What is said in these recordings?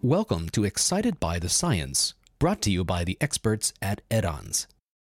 Welcome to Excited by the Science, brought to you by the experts at EDANS.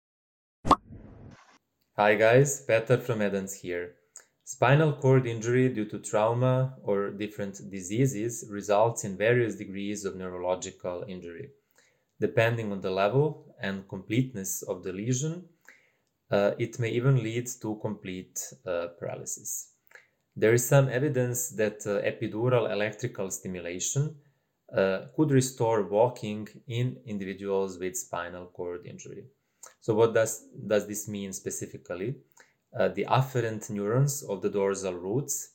Hi guys, Peter from EDANS here. Spinal cord injury due to trauma or different diseases results in various degrees of neurological injury. Depending on the level and completeness of the lesion, it may even lead to complete paralysis. There is some evidence that epidural electrical stimulation could restore walking in individuals with spinal cord injury. So what does this mean specifically? The afferent neurons of the dorsal roots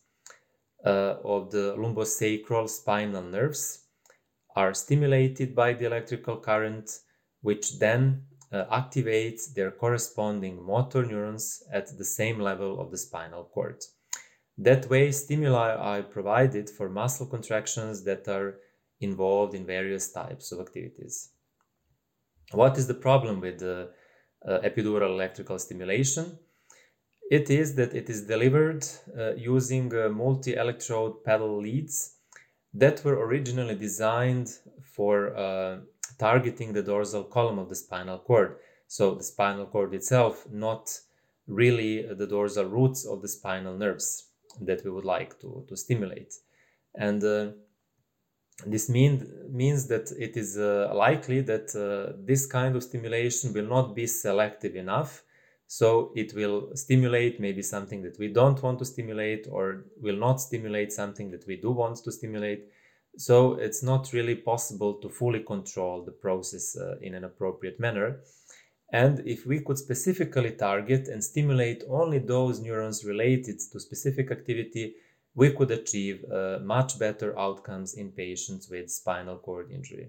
of the lumbosacral spinal nerves are stimulated by the electrical current, which then activates their corresponding motor neurons at the same level of the spinal cord. That way, stimuli are provided for muscle contractions that are involved in various types of activities. What is the problem with epidural electrical stimulation? It is that it is delivered using multi-electrode paddle leads that were originally designed for targeting the dorsal column of the spinal cord. So the spinal cord itself, not really the dorsal roots of the spinal nerves that we would like to stimulate. And this means that it is likely that this kind of stimulation will not be selective enough, so it will stimulate maybe something that we don't want to stimulate, or will not stimulate something that we do want to stimulate. So it's not really possible to fully control the process in an appropriate manner. And if we could specifically target and stimulate only those neurons related to specific activity, we could achieve much better outcomes in patients with spinal cord injury.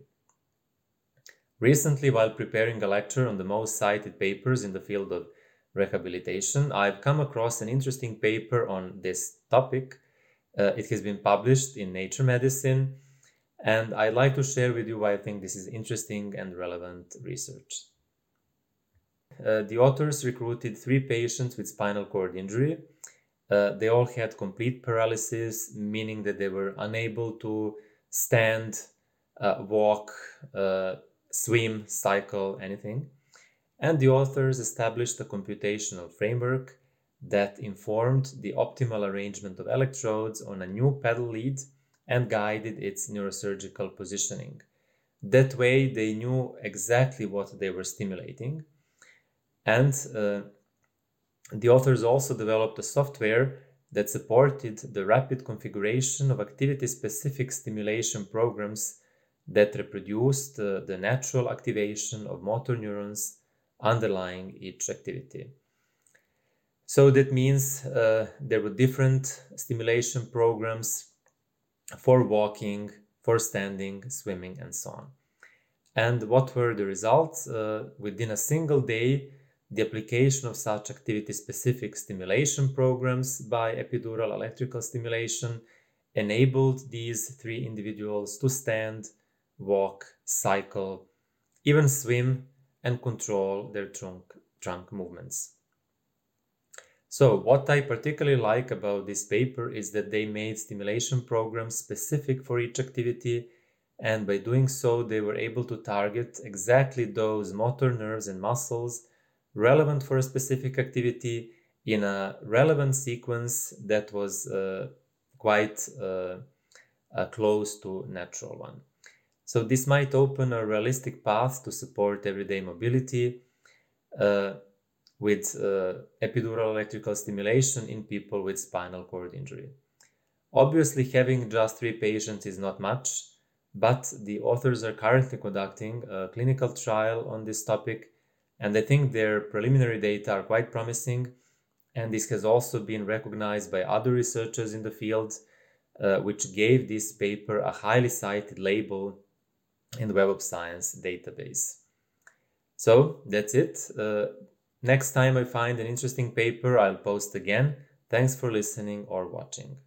Recently, while preparing a lecture on the most cited papers in the field of rehabilitation, I've come across an interesting paper on this topic. It has been published in Nature Medicine, and I'd like to share with you why I think this is interesting and relevant research. The authors recruited 3 patients with spinal cord injury. They all had complete paralysis, meaning that they were unable to stand, walk, swim, cycle, anything. And the authors established a computational framework that informed the optimal arrangement of electrodes on a new paddle lead and guided its neurosurgical positioning. That way, they knew exactly what they were stimulating. And the authors also developed a software that supported the rapid configuration of activity-specific stimulation programs that reproduced the natural activation of motor neurons underlying each activity. So that means there were different stimulation programs for walking, for standing, swimming, and so on. And what were the results? Within a single day, the application of such activity-specific stimulation programs by epidural electrical stimulation enabled these 3 individuals to stand, walk, cycle, even swim, and control their trunk movements. So what I particularly like about this paper is that they made stimulation programs specific for each activity, and by doing so, they were able to target exactly those motor nerves and muscles relevant for a specific activity in a relevant sequence that was quite close to natural one. So this might open a realistic path to support everyday mobility with epidural electrical stimulation in people with spinal cord injury. Obviously, having just 3 patients is not much, but the authors are currently conducting a clinical trial on this topic, and I think their preliminary data are quite promising, and this has also been recognized by other researchers in the field, which gave this paper a highly cited label in the Web of Science database. So that's it. Next time I find an interesting paper, I'll post again. Thanks for listening or watching.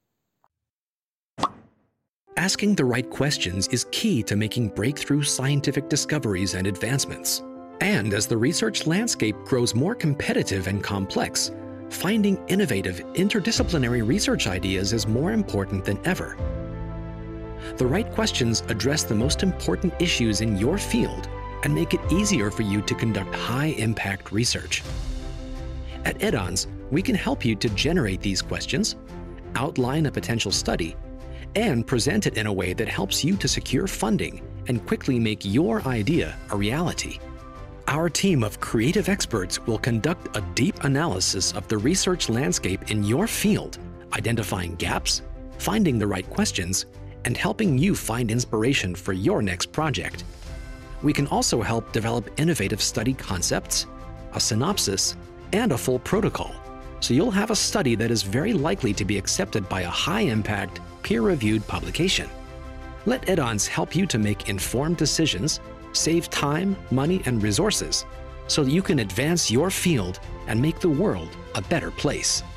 Asking the right questions is key to making breakthrough scientific discoveries and advancements. And as the research landscape grows more competitive and complex, finding innovative, interdisciplinary research ideas is more important than ever. The right questions address the most important issues in your field and make it easier for you to conduct high-impact research. At Eddons, we can help you to generate these questions, outline a potential study, and present it in a way that helps you to secure funding and quickly make your idea a reality. Our team of creative experts will conduct a deep analysis of the research landscape in your field, identifying gaps, finding the right questions, and helping you find inspiration for your next project. We can also help develop innovative study concepts, a synopsis, and a full protocol, so you'll have a study that is very likely to be accepted by a high-impact, peer-reviewed publication. Let Eddons help you to make informed decisions, save time, money, and resources, so that you can advance your field and make the world a better place.